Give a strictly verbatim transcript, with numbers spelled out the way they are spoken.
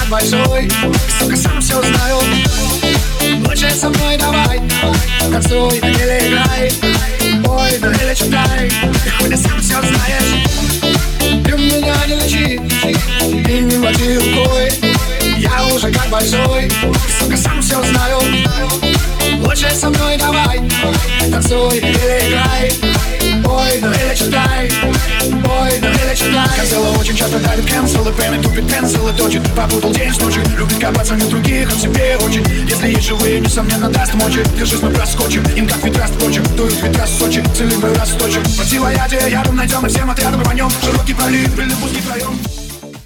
большой, сука, сам все знаю. Лучше со мной давай, танцуй или играй. Ой, ну или читай, ты хоть и сам все знаешь. Ты меня не лечи и не води рукой. Я уже как большой, сука, сам все знаю. Лучше со мной давай, танцуй или играй. Ой, ну или читай, ой, ну или читай. Козела очень часто давит кэнсел, и пенный тупит пенсил и точит. Попутал день с ночи, любит копаться не в других, он себе очень. Если есть живые, несомненно даст мочи. Держись, мы проскочим, им как ветра спрочим. Дует ветра с Сочи, целый мы расточим. Противоядие, ядом найдем и всем отрядом рванем. Широкий пролив, прилив узкий проем.